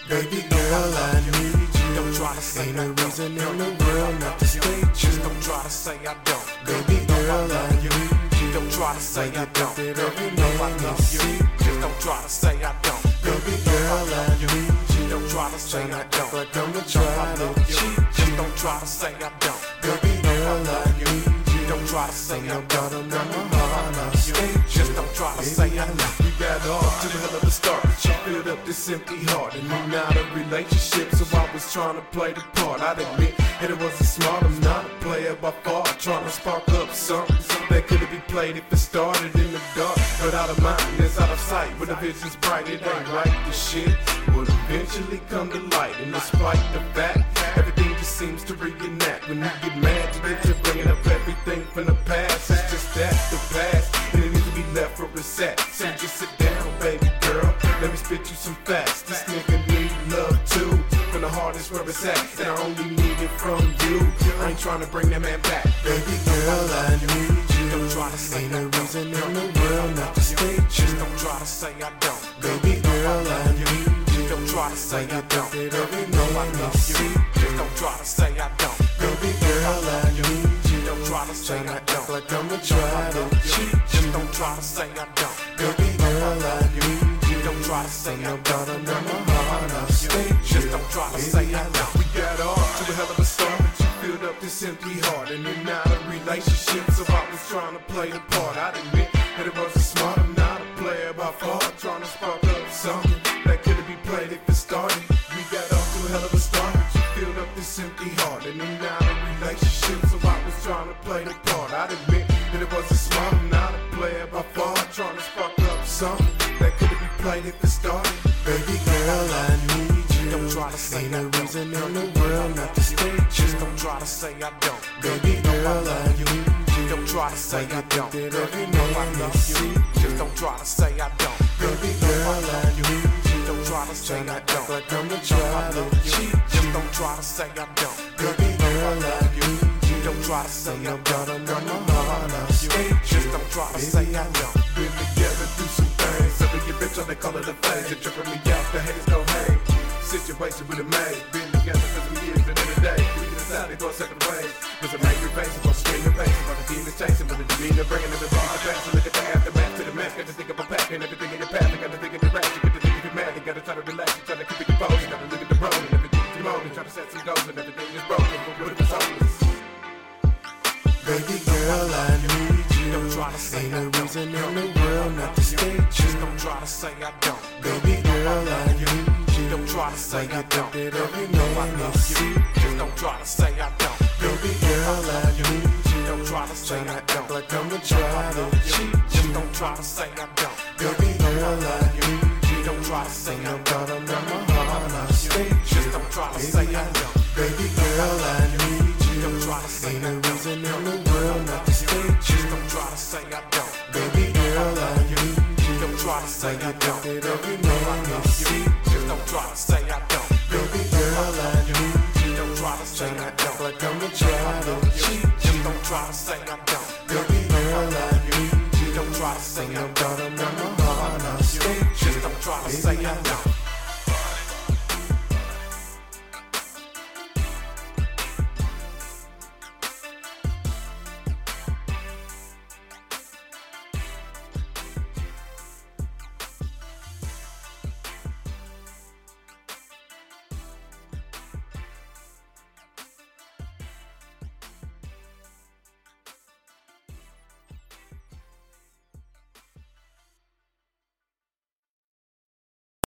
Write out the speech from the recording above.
Baby girl, I need you. Don't try to say Ain't I no don't. reason in the world not to stay Just true. don't try to say I don't. Baby girl, I need you. Don't try to say I don't. It every No, I man love you you. see. Just don't try to say I don't. Baby girl, I need you. Don't try to say Try I not don't. to like I'm No, gonna I try to love you. cheat Just you. don't try to say I don't. Baby girl, I need you. Don't try to say From I the don't. bottom of my heart, I'll stay Just true. don't try to say I don't. We got off to the hell of a start, but she filled up this empty heart. And we're not a relationship, so I was trying to play the part. I'd admit that it wasn't smart, I'm not a player by far. Trying to spark up something that could have been played if it started in the dark. But out of mind, it's out of sight. When the vision's bright, it ain't right. The shit will eventually come to light. And despite the fact, everything just seems to reenact. When you get mad, you get to bringing up everything from the past. It's just that, the past, and it needs to be left for reset. So just sit down, baby girl, let me spit you some facts. This nigga need love too, from the heart is where it's at. And I only need it from you, I ain't trying to bring that man back. Baby girl, I need you. Don't try to say Ain't I no don't. reason in the world not to stay Just true. don't try to say I don't. Baby girl, I need you. Don't try to say I don't. It every No, I man love you see. you. Just don't try to say I don't. Baby girl, I need you. Don't try to say Try I not to act don't. like I'm gonna try to cheat Just you. don't try to say I don't. Baby girl, I need you. Don't try to say From I the don't. bottom of my heart, I'll stay Just true. don't try to say I don't. We got off to a hell of a start, but you filled up this empty heart. And you're not a relationship, so I was trying to play the part. I'd admit that it wasn't smart, I'm not a player by far. Trying to spark up something that could have been played if it started. We got off to a hell of a start, but you filled up this empty heart. And you're not a relationship, so I was trying to play the part. I'd admit that it wasn't smart, I'm not a player by far. Trying to spark up something that could have been played if it started. Baby girl, I need you. Don't try to say Ain't I no don't. reason in the world not to stay Just true. don't try to say I don't. Baby girl, I need you. Don't try to say I don't. That every No, I man love you you. see. Just don't try to say I don't. Baby girl, I need you. Don't try to say Try I not to act don't. like I'm gonna No, I try to love you. cheat Just you. don't try to say I don't. Baby girl, I need you. Don't try to say From I the don't. bottom of my heart, I'll stay Just true. don't try to say I don't. Been together through some things. Every your bitch on they call it a phase. You're tripping me out, the haters don't hang. Situation with a man. Been together for some years, but in the day, we can decide to go separate ways. With some angry faces, on screaming faces, on the demons chasing, but the demeanor bringing everything to pass. Look at the aftermath to the mask. Got to think of a pack and everything in your path. I got to think of the rap. You got to think of your mad. You got to try to relax. You try to keep it composed. You got to look at the road and everything is molded. Try to set some goals and everything is broken. But what if it's hopeless? Baby girl, I need you. Don't try to say Ain't I no don't. reason in the world not to stay Just true. don't try to say I don't. Baby girl, I need you. Don't try to say I don't. That every No, I man love you you. see. Just don't try to say I don't. Baby girl, I need you. Don't try to say Try I not to don't. act like I'm gonna try to cheat Just you. don't try to say I don't. Baby girl, I need you. Don't try to say From I the don't. bottom of my heart, I'll stay Just true. don't try to say I don't. Baby girl, I need you. Don't try to say Ain't I no don't. reason in the world not to stay Just true. don't try to say I don't. Baby girl, I need you. Don't try to say I don't. That every No, I man you love see. you. Just don't try to say I don't. Baby girl, I need you. Don't try to say Try I not to act don't. like I'm gonna try to cheat Just you. don't try to say I don't. Baby girl, I need you. Don't try to say From I the don't. bottom of my heart, I'll stay Just true. don't try to say I don't.